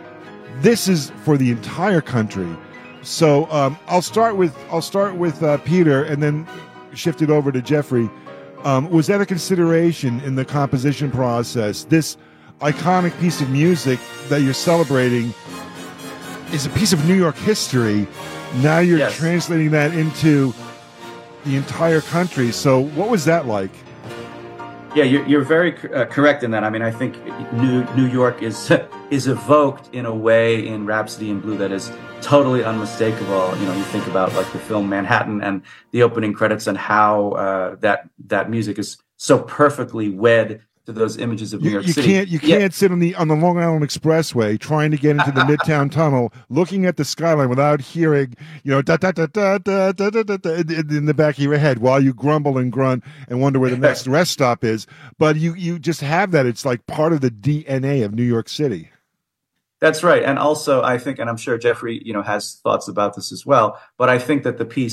This is for the entire country. So um, I'll start with I'll start with uh, Peter, and then shift it over to Jeffrey. Um, was that a consideration in the composition process? This iconic piece of music that you're celebrating is a piece of New York history. Now you're yes. translating that into the entire country. So what was that like? Yeah, you're, you're very uh, correct in that. I mean, I think New New York is is evoked in a way in Rhapsody in Blue that is totally unmistakable. You know, you think about like the film Manhattan and the opening credits, and how uh, that that music is so perfectly wed to those images of New you, York you City. Can't, you yeah. can't sit on the on the Long Island Expressway trying to get into the Midtown Tunnel, looking at the skyline without hearing, you know, da da da da da da da da in the back of your head while you grumble and grunt and wonder where the next rest stop is. But you you just have that. It's like part of the D N A of New York City. That's right. And also, I think, and I'm sure Jeffrey, you know, has thoughts about this as well, but I think that the piece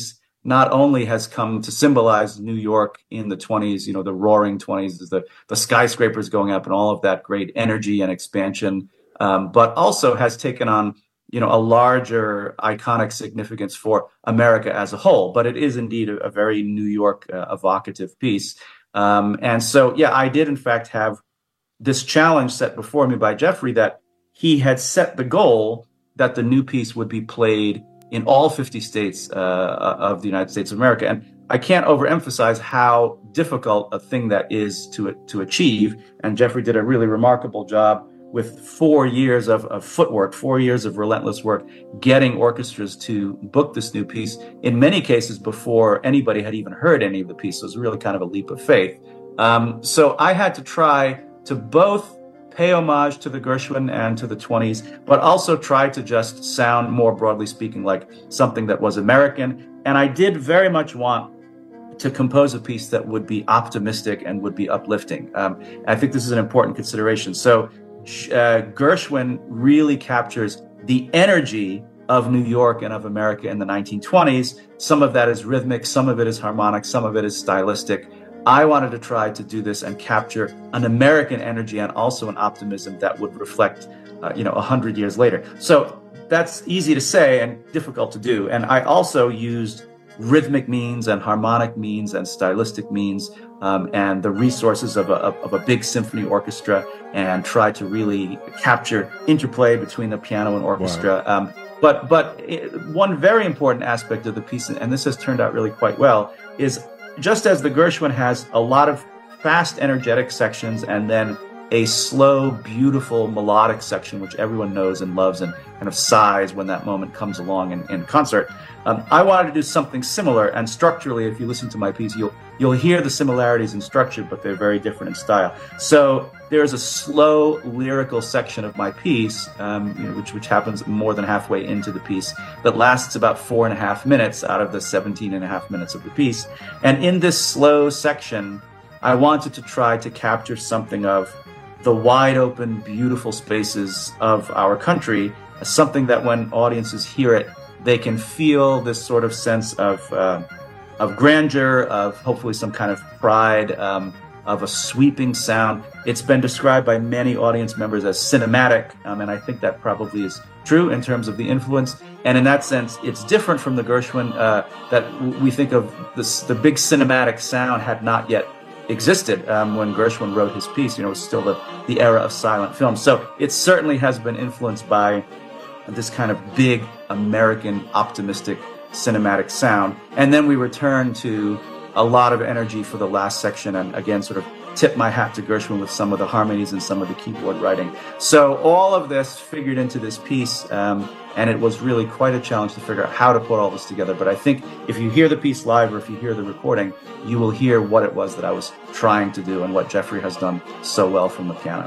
not only has come to symbolize New York in the twenties, you know, the roaring twenties, the, the skyscrapers going up and all of that great energy and expansion, um, but also has taken on, you know, a larger iconic significance for America as a whole. But it is indeed a, a very New York uh, evocative piece. Um, and so, yeah, I did, in fact, have this challenge set before me by Jeffrey that he had set the goal that the new piece would be played in all fifty states uh, of the United States of America. And I can't overemphasize how difficult a thing that is to to achieve. And Jeffrey did a really remarkable job with four years of, of footwork, four years of relentless work, getting orchestras to book this new piece, in many cases before anybody had even heard any of the piece. So it was really kind of a leap of faith. Um, so I had to try to both pay homage to the Gershwin and to the twenties, but also try to just sound, more broadly speaking, like something that was American. And I did very much want to compose a piece that would be optimistic and would be uplifting. Um, I think this is an important consideration. So uh, Gershwin really captures the energy of New York and of America in the nineteen twenties. Some of that is rhythmic, some of it is harmonic, some of it is stylistic. I wanted to try to do this and capture an American energy and also an optimism that would reflect, uh, you know, a hundred years later. So that's easy to say and difficult to do. And I also used rhythmic means and harmonic means and stylistic means um, and the resources of a, of a big symphony orchestra and tried to really capture interplay between the piano and orchestra. Wow. Um, but but it, one very important aspect of the piece, and this has turned out really quite well, is just as the Gershwin has a lot of fast, energetic sections and then a slow, beautiful, melodic section, which everyone knows and loves and kind of sighs when that moment comes along in, in concert, um, I wanted to do something similar. And structurally, if you listen to my piece, you'll you'll hear the similarities in structure, but they're very different in style. So there's a slow, lyrical section of my piece, um, you know, which which happens more than halfway into the piece, that lasts about four and a half minutes out of the seventeen and a half minutes of the piece. And in this slow section, I wanted to try to capture something of the wide open, beautiful spaces of our country, something that when audiences hear it, they can feel this sort of sense of uh, of grandeur, of hopefully some kind of pride, um, of a sweeping sound. It's been described by many audience members as cinematic, um, and I think that probably is true in terms of the influence. And in that sense, it's different from the Gershwin, uh, that we think of this, the big cinematic sound had not yet existed um, when Gershwin wrote his piece. You know, it was still the, the era of silent film. So it certainly has been influenced by this kind of big American optimistic cinematic sound. And then we return to a lot of energy for the last section and again sort of tip my hat to Gershwin with some of the harmonies and some of the keyboard writing. So all of this figured into this piece, um, and it was really quite a challenge to figure out how to put all this together. But I think if you hear the piece live or if you hear the recording, you will hear what it was that I was trying to do and what Jeffrey has done so well from the piano.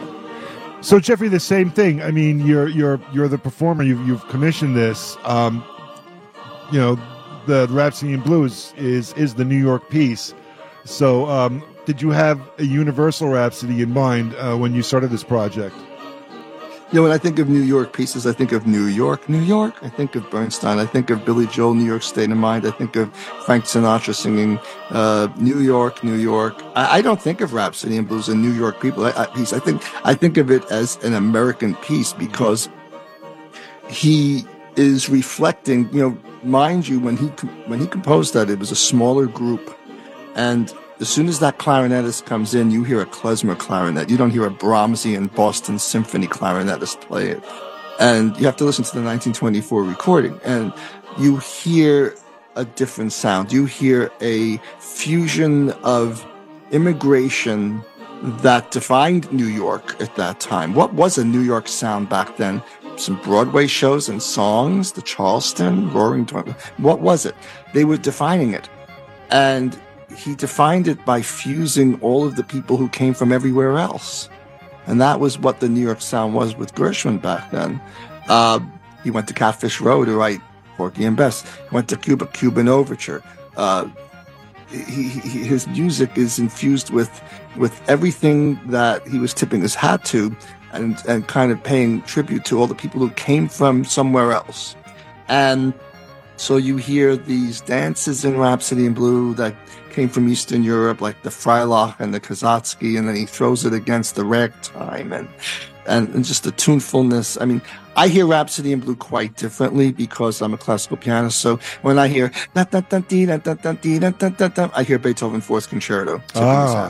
So Jeffrey, the same thing. I mean, you're you're you're the performer. You've you've commissioned this. Um, you know, the Rhapsody in Blues is is the New York piece. So, um, did you have a universal Rhapsody in mind uh, when you started this project? You know, when I think of New York pieces, I think of New York, New York. I think of Bernstein. I think of Billy Joel, New York State of Mind. I think of Frank Sinatra singing uh, New York, New York. I, I don't think of Rhapsody in Blues and New York people I, I, piece. I think I think of it as an American piece because he is reflecting. You know, mind you, when he when he composed that, it was a smaller group, and as soon as that clarinetist comes in, you hear a klezmer clarinet. You don't hear a Brahmsian Boston Symphony clarinetist play it. And you have to listen to the nineteen twenty-four recording. And you hear a different sound. You hear a fusion of immigration that defined New York at that time. What was a New York sound back then? Some Broadway shows and songs, the Charleston, Roaring Twenties. What was it? They were defining it. And he defined it by fusing all of the people who came from everywhere else. And that was what the New York sound was with Gershwin back then. Uh, he went to Catfish Row to write Porgy and Bess. He went to Cuba, Cuban Overture. Uh, he, he, his music is infused with with everything that he was tipping his hat to and, and kind of paying tribute to all the people who came from somewhere else. And So you hear these dances in Rhapsody in Blue that came from Eastern Europe, like the Freilich and the Kazatsky, and then he throws it against the ragtime and, and, and just the tunefulness. I mean, I hear Rhapsody in Blue quite differently because I'm a classical pianist. So when I hear da da da dee, da da da dee, da da da da, I hear Beethoven Fourth Concerto. Ah.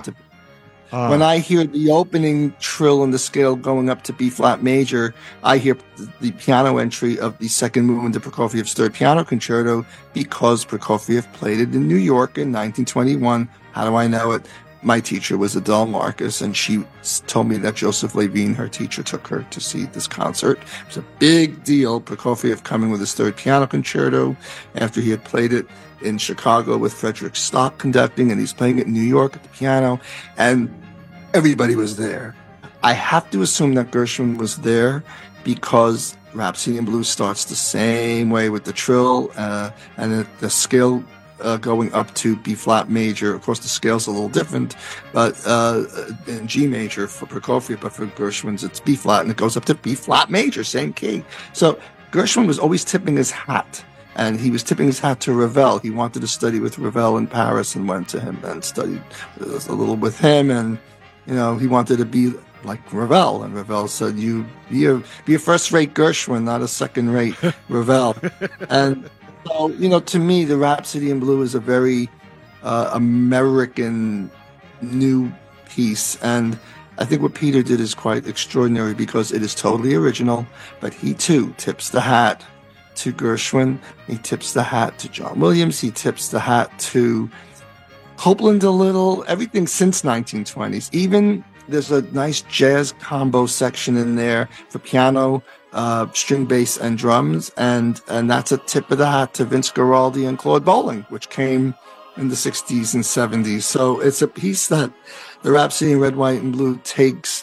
Ah. When I hear the opening trill and the scale going up to B flat major, I hear the piano entry of the second movement of Prokofiev's Third Piano Concerto because Prokofiev played it in New York in nineteen twenty-one. How do I know it? My teacher was Adele Marcus, and she told me that Joseph Levine, her teacher, took her to see this concert. It was a big deal. Prokofiev coming with his Third Piano Concerto after he had played it in Chicago with Frederick Stock conducting, and he's playing it in New York at the piano, and everybody was there. I have to assume that Gershwin was there because Rhapsody in Blue starts the same way with the trill uh, and the, the scale uh, going up to B flat major. Of course, the scale's a little different, but uh, in G major for Prokofiev, but for Gershwin's it's B flat, and it goes up to B flat major, same key. So Gershwin was always tipping his hat. And he was tipping his hat to Ravel. He wanted to study with Ravel in Paris and went to him and studied a little with him. And, you know, he wanted to be like Ravel. And Ravel said, you be a, be a first-rate Gershwin, not a second-rate Ravel. And so, you know, to me, the Rhapsody in Blue is a very uh, American new piece. And I think what Peter did is quite extraordinary because it is totally original. But he, too, tips the hat to Gershwin. He tips the hat to John Williams. He tips the hat to Copland a little. Everything since nineteen twenties. Even there's a nice jazz combo section in there for piano, uh, string bass, and drums. And, and that's a tip of the hat to Vince Guaraldi and Claude Bolling, which came in the sixties and seventies. So it's a piece that the Rhapsody in Red, White, and Blue takes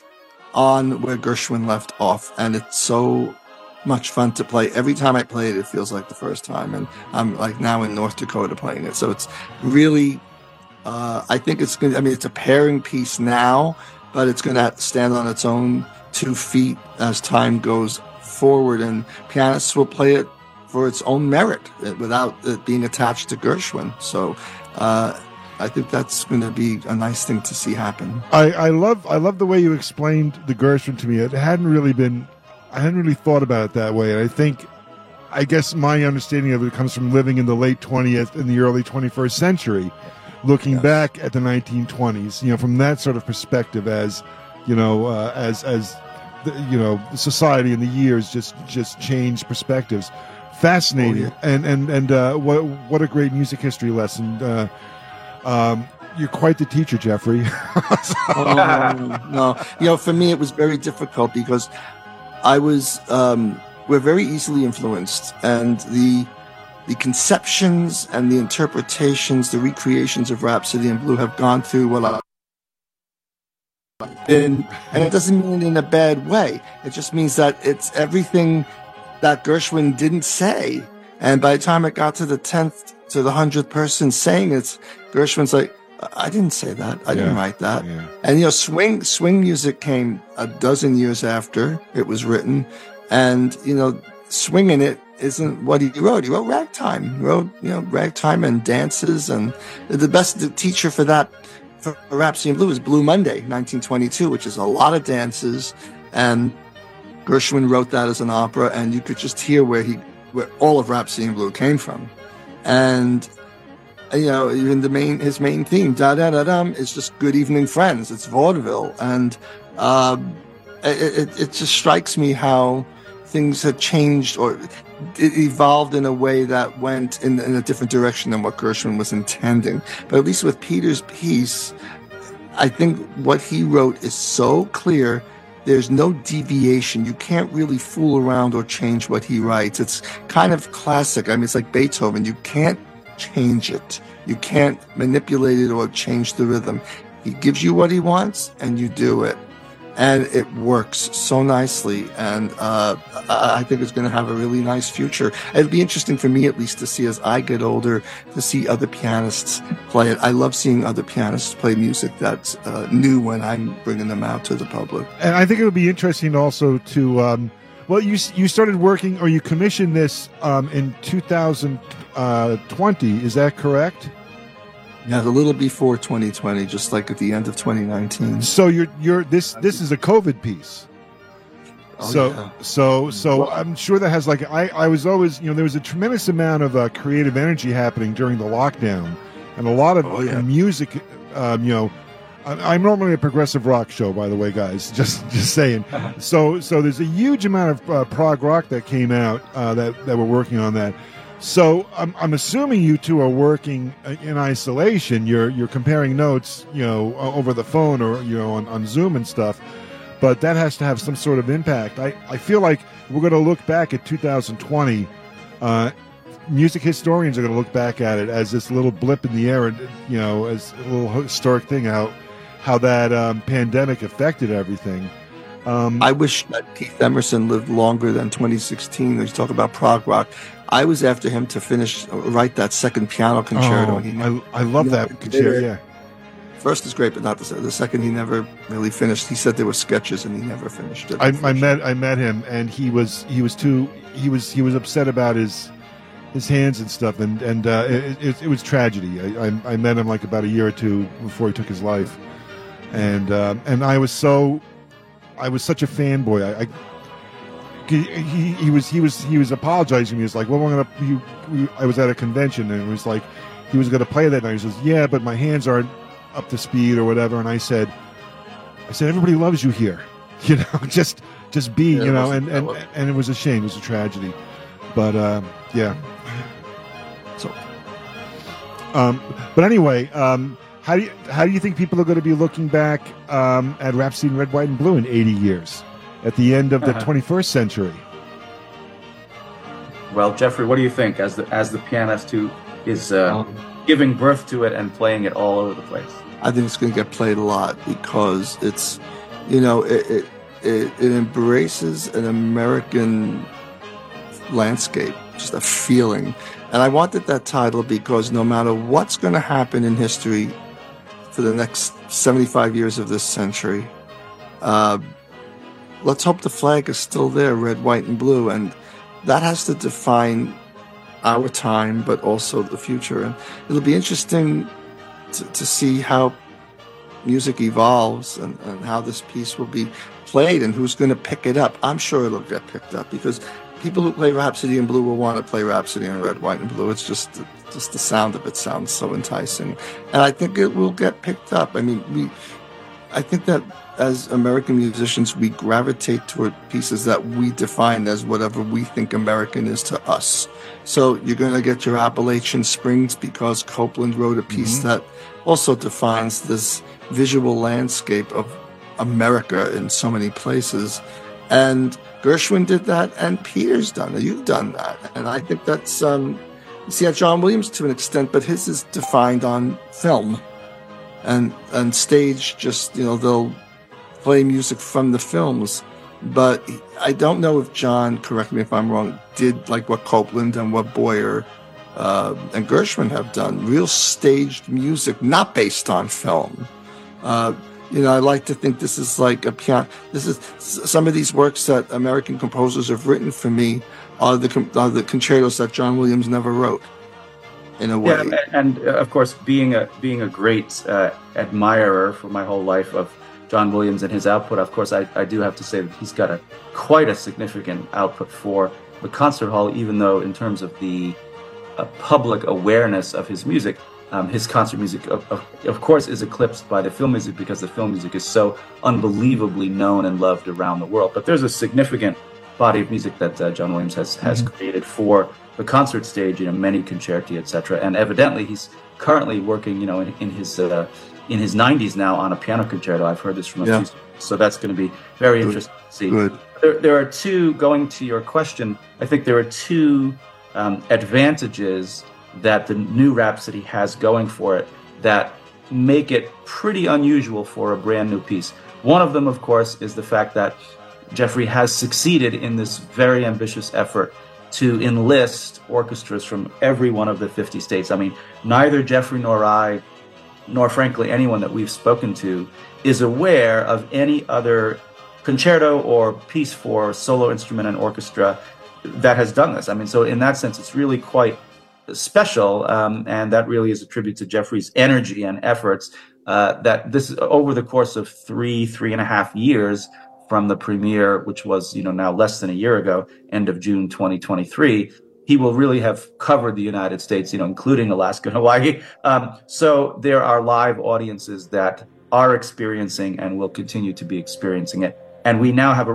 on where Gershwin left off. And it's so much fun to play. Every time I play it, it feels like the first time. And I'm like now in North Dakota playing it. So it's really, uh, I think it's going to, I mean, it's a pairing piece now, but it's going to stand on its own two feet as time goes forward. And pianists will play it for its own merit without it being attached to Gershwin. So, uh, I think that's going to be a nice thing to see happen. I, I love, I love the way you explained the Gershwin to me. It hadn't really been, I hadn't really thought about it that way. And I think, I guess my understanding of it comes from living in the late twentieth and the early twenty-first century, looking yes. back at the nineteen twenties, you know, from that sort of perspective as, you know, uh, as, as, the, you know, society and the years just, just changed perspectives. Fascinating. Oh, yeah. And, and, and, uh, what, what a great music history lesson. Uh, um, You're quite the teacher, Jeffrey. oh, no, you know, for me, it was very difficult because I was, um, we're very easily influenced, and the the conceptions and the interpretations, the recreations of Rhapsody in Blue have gone through what I've been, and it doesn't mean it in a bad way. It just means that it's everything that Gershwin didn't say, and by the time it got to the tenth, to the hundredth person saying it, Gershwin's like, I didn't say that. I yeah. didn't write that. Yeah. And, you know, swing swing music came a dozen years after it was written. And, you know, swinging it isn't what he wrote. He wrote ragtime. He wrote, you know, ragtime and dances. And the best teacher for that, for Rhapsody in Blue, is Blue Monday, nineteen twenty-two, which is a lot of dances. And Gershwin wrote that as an opera. And you could just hear where he, where all of Rhapsody in Blue came from. And, you know, even the main, his main theme, da da da dum, is just Good Evening Friends. It's vaudeville, and um, it, it, it just strikes me how things had changed, or it evolved in a way that went in, in a different direction than what Gershwin was intending. But at least with Peter's piece, I think what he wrote is so clear. There's no deviation. You can't really fool around or change what he writes. It's kind of classic. I mean, it's like Beethoven. You can't change it. You can't manipulate it or change the rhythm. He gives you what he wants, and you do it. And it works so nicely. And uh, I think it's going to have a really nice future. It'll be interesting for me, at least, to see as I get older, to see other pianists play it. I love seeing other pianists play music that's uh, new when I'm bringing them out to the public. And I think it'll be interesting also to um, Well, you you started working, or you commissioned this um, in two thousand twenty. Is that correct? Yeah, a little before twenty twenty, just like at the end of twenty nineteen. So you're you're this this is a COVID piece. Oh, so yeah. so so I'm sure that has like I I was always, you know, there was a tremendous amount of uh, creative energy happening during the lockdown, and a lot of Oh, yeah. uh, music. Um, you know, I, I'm normally a progressive rock show, by the way, guys. Just just saying. So so there's a huge amount of uh, prog rock that came out uh, that that we're working on that. So I'm I'm assuming you two are working in isolation. You're you're comparing notes, you know, over the phone or you know on, on Zoom and stuff. But that has to have some sort of impact. I, I feel like we're going to look back at two thousand twenty. Uh, music historians are going to look back at it as this little blip in the air, and you know, as a little historic thing. How how that um, pandemic affected everything. Um, I wish that Keith Emerson lived longer than twenty sixteen. When you talk about prog rock, I was after him to finish write that second piano concerto. oh, and he I I love that concerto. Yeah. First is great, but not the second. The second he never really finished. He said there were sketches, and he never finished it. I, I met I met him, and he was he was too he was he was upset about his his hands and stuff, and and uh, it, it, it was tragedy. I, I I met him like about a year or two before he took his life, and um, and I was so I was such a fanboy. I, I he, he was he was he was apologizing. He was like, "Well, we're gonna." He, we, I was at a convention, and it was like he was gonna play that night. He says, "Yeah, but my hands aren't up to speed or whatever." And I said, "I said everybody loves you here, you know. Just just be, Yeah, you know." it And and wasn't- and it was a shame. It was a tragedy, but uh, yeah. So Um, but anyway, um, how do you how do you think people are going to be looking back um, at Rhapsody in Red, White, and Blue in eighty years, at the end of the Uh-huh. twenty-first century? Well, Jeffrey, what do you think as the as the pianist who is uh, Um, giving birth to it and playing it all over the place? I think it's going to get played a lot because it's, you know, it it, it, it embraces an American landscape, just a feeling. And I wanted that title because no matter what's going to happen in history for the next seventy-five years of this century, uh, let's hope the flag is still there, red, white, and blue. And that has to define our time, but also the future. And it'll be interesting to, to see how music evolves and, and how this piece will be played and who's going to pick it up. I'm sure it'll get picked up because people who play Rhapsody in Blue will want to play Rhapsody in Red, White, and Blue. It's just just the sound of it sounds so enticing. And I think it will get picked up. I mean, we, I think that as American musicians, we gravitate toward pieces that we define as whatever we think American is to us. So you're going to get your Appalachian Springs because Copeland wrote a piece Mm-hmm. that also defines this visual landscape of America in so many places. And Gershwin did that, and Peter's done it. You've done that. And I think that's, um, you see, at John Williams to an extent, but his is defined on film. And, and stage, just, you know, they'll play music from the films. But I don't know if John, correct me if I'm wrong, did like what Copeland and what Boyer uh, and Gershwin have done, real staged music, not based on film. Uh, you know, I like to think this is like a piano. This is some of these works that American composers have written for me are the are the concertos that John Williams never wrote. In a way, Yeah, and, and uh, of course, being a being a great uh, admirer for my whole life of John Williams and his output, of course, I, I do have to say that he's got a quite a significant output for the concert hall. Even though, in terms of the uh, public awareness of his music, um, his concert music, of, of, of course, is eclipsed by the film music because the film music is so unbelievably known and loved around the world. But there's a significant body of music that uh, John Williams has has Mm-hmm. created for the concert stage, you know, many concerti, et cetera. And evidently, he's currently working, you know, in, in his uh, in his nineties now on a piano concerto. I've heard this from a Yeah. few, so that's going to be very Good. interesting to see. Good. There, there are two. Going to your question, I think there are two um, advantages that the new Rhapsody has going for it that make it pretty unusual for a brand new piece. One of them, of course, is the fact that Jeffrey has succeeded in this very ambitious effort to enlist orchestras from every one of the fifty states. I mean, neither Jeffrey nor I, nor frankly anyone that we've spoken to, is aware of any other concerto or piece for solo instrument and orchestra that has done this. I mean, so in that sense, it's really quite special, um, and that really is a tribute to Jeffrey's energy and efforts. Uh, that this over the course of three, three and a half years from the premiere, which was you know now less than a year ago, end of June twenty twenty-three, he will really have covered the United States, you know, including Alaska and Hawaii. Um, so there are live audiences that are experiencing and will continue to be experiencing it, and we now have a